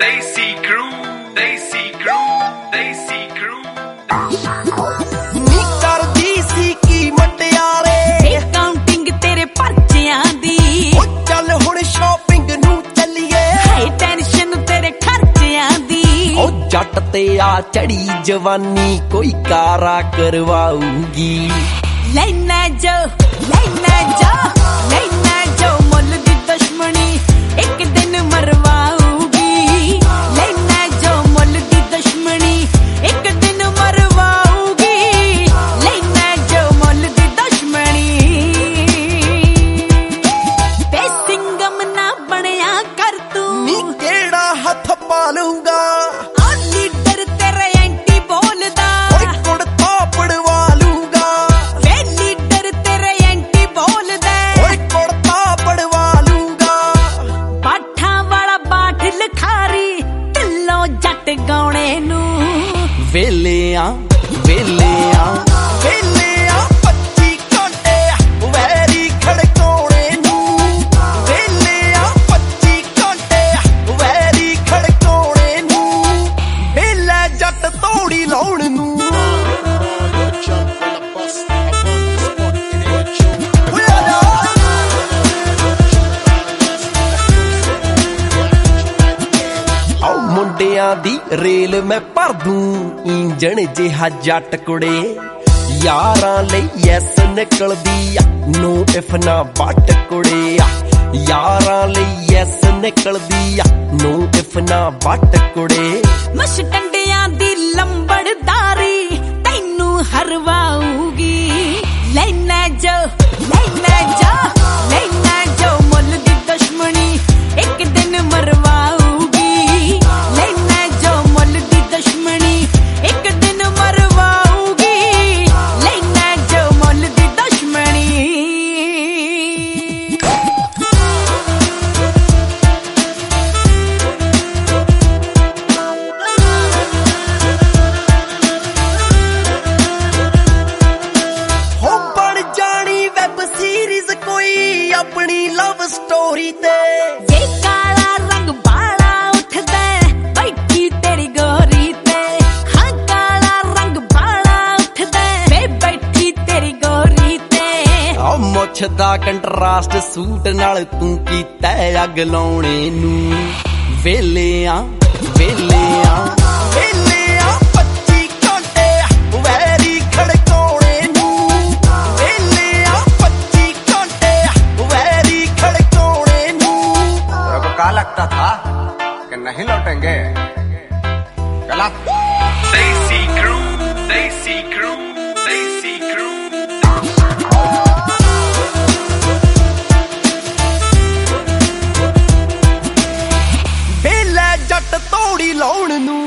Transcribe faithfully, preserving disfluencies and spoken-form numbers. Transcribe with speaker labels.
Speaker 1: Desi Crew, Desi Crew, Desi Crew.
Speaker 2: ਨੀ ਕਰਦੀ ਸੀ ਕੀ ਮਟਿਆਰੇ
Speaker 3: counting ਤੇਰੇ ਪਰਚਿਆਂ ਦੀ।
Speaker 2: ਉਹ ਚੱਲ ਹੁਣ ਸ਼ਾਪਿੰਗ ਨੂੰ ਚੱਲੀਏ,
Speaker 3: ਹਾਈ ਟੈਨਸ਼ਨ ਤੇਰੇ ਖਰਚਿਆਂ ਦੀ।
Speaker 2: ਉਹ ਜੱਟ ਤੇ ਆ ਚੜੀ ਜਵਾਨੀ ਕੋਈ ਕਾਰਾ ਕਰਵਾਊਗੀ।
Speaker 3: ਲੈਣਾ ਜੋ ਲੈਣਾ ਜੋ ਲੈਣਾ ਜੋ ਮੁੱਲ ਦੀ ਦੁਸ਼ਮਣੀ ਇੱਕ ਦਿਨ ਮਰਵਾਊਗੀ। ਲੈਣਾ ਜੋ ਮੁੱਲ ਦੀ ਦੁਸ਼ਮਣੀ ਇੱਕ ਦਿਨ ਮਰਵਾਊਗੀ। ਲੈਣਾ ਜੋ ਮੁੱਲ ਦੀ ਦੁਸ਼ਮਣੀ ਤੇ ਸਿੰਗਮ ਨਾ ਬਣਿਆ ਕਰ ਤੂੰ।
Speaker 2: ਨੀ ਕਿਹੜਾ ਹੱਥ ਪਾ ਲਊਗਾ
Speaker 3: ਲੀਡਰ ਤੇਰੇ ਐਂਟੀ ਬੋਲਦਾ।
Speaker 2: ਓਏ ਕੁੜਤਾ ਪੜਵਾ ਲੂਗਾ।
Speaker 3: ਵੇ ਲੀਡਰ ਤੇਰੇ ਐਂਟੀ ਬੋਲਦਾ।
Speaker 2: ਓਏ ਕੁੜਤਾ ਪੜਵਾ ਲੂਗਾ।
Speaker 3: ਬਾਠਾਂ ਵਾਲਾ ਬਾਠ ਲਖਾਰੀ ਢਿੱਲੋਂ ਜੱਟ ਗਾਉਣੇ ਨੂੰ।
Speaker 2: ਵੇਲਿਆਂ ਵੇਲਿਆਂ ਵੇਲਿਆਂ ਪੱਚੀ ਘੰਟੇ ਵੈਰੀ ਖੜਕਾਉਣੇ ਨੂੰ। ਵੇਲਿਆਂ ਪੱਚੀ ਘੰਟੇ ਵੈਰੀ ਖੜਕਾਉਣੇ ਨੂੰ। ਵੇਲੇ ਜੱਟ ਤੋੜੀ ਲਾਉਣ ਨੂੰ। ਆਓ ਮੁੰਡਿਆਂ ਦੀ ਰੇਲ ਮੈਂ ਭਰ ਦੂੰ ਇੰਜਣ ਜਿਹਾ ਜੱਟ ਕੁੜੇ। ਯਾਰਾਂ ਲਈ ਐਸ ਨਿਕਲਦੀ ਆ ਨੋ ਇਫ ਨਾ ਬੱਟ ਕੁੜੇ। ਯਾਰਾਂ ਲਈ ਐਸ ਨਿਕਲਦੀ ਆ ਨੋ ਇਫ ਨਾ ਬੱਟ ਕੁੜੇ।
Speaker 3: ਮਸ਼ ਟੰਡਿਆਂ ਦੀ ਲੰਬੜਦਾਰੀ ਤੈਨੂੰ ਹਰਵਾਊਗੀ। ਲੈਣਾ ਜੋ ਲੈਣਾ ਜੋ ਲੈਣਾ ਜੋ ਮੁੱਲ ਦੀ ਦੁਸ਼ਮਣੀ ਇੱਕ ਦਿਨ ਮਰਵਾਊਗੀ। ਲੈਣਾ ਜੋ ਮੁੱਲ ਦੀ ਦੁਸ਼ਮਣੀ ਇੱਕ ਦਿਨ ਮਰਵਾਊਗੀ। ਲੈਣਾ ਜੋ ਮੁੱਲ ਦੀ ਦੁਸ਼ਮਣੀ
Speaker 2: ਹੋ ਬਣ ਜਾਣੀ ਵੈਬ ਸੀਰੀਜ਼ ਕੋਈ ਆਪਣੀ ਲਵ ਸਟੋਰੀ ਤੇ।
Speaker 3: ਜੇ ਕਾਲਾ ਰੰਗ ਬਾਲਾ ਉੱਠਦਾ ਬੈਠੀ ਤੇਰੀ ਗੋਰੀ ਤੇ। ਹਾਂ ਕਾਲਾ ਰੰਗ ਬਾਲਾ ਉੱਠਦਾ ਵੇ ਬੈਠੀ ਤੇਰੀ ਗੋਰੀ ਤੇ।
Speaker 2: ਆ ਮੁੱਛ ਦਾ ਕੰਟਰਾਸਟ ਸੂਟ ਨਾਲ ਤੂੰ ਕੀਤਾ ਅੱਗ ਲਾਉਣੇ ਨੂੰ। ਵੇਲਿਆਂ ਵੇਲਿਆਂ ਵੇਲਿਆਂ ਪੱਚੀ ਘੰਟੇ ਵੈਰੀ ਖੜਕਾਉਣੇ ਨੂੰ। ਵੇਲਿਆਂ ਪੱਚੀ ਘੰਟੇ ਵੈਰੀ ਖੜਕਾਉਣੇ ਨੂੰ।
Speaker 4: तेरे को क्या लगता था कि नहीं लौटेंगे? गलत।
Speaker 1: Desi Crew, Desi Crew, Desi Crew.
Speaker 2: ਵੇਲੇ ਜੱਟ ਤੋੜੀ ਲਾਉਣ ਨੂੰ।